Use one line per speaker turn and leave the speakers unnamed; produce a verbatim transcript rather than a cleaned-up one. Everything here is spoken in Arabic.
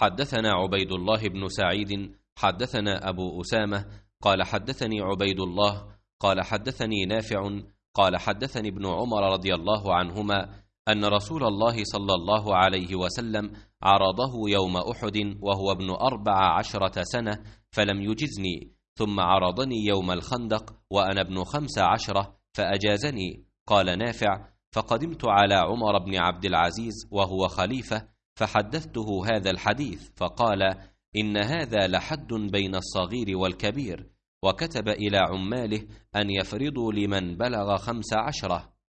حدثنا عبيد الله بن سعيد حدثنا أبو أسامة قال حدثني عبيد الله قال حدثني نافع قال حدثني ابن عمر رضي الله عنهما أن رسول الله صلى الله عليه وسلم عرضه يوم أحد وهو ابن أربع عشرة سنة فلم يجزني، ثم عرضني يوم الخندق وأنا ابن خمس عشرة فأجازني. قال نافع: فقدمت على عمر بن عبد العزيز وهو خليفة فحدثته هذا الحديث، فقال: إن هذا لحد بين الصغير والكبير، وكتب إلى عماله أن يفرضوا لمن بلغ خمس عشرة.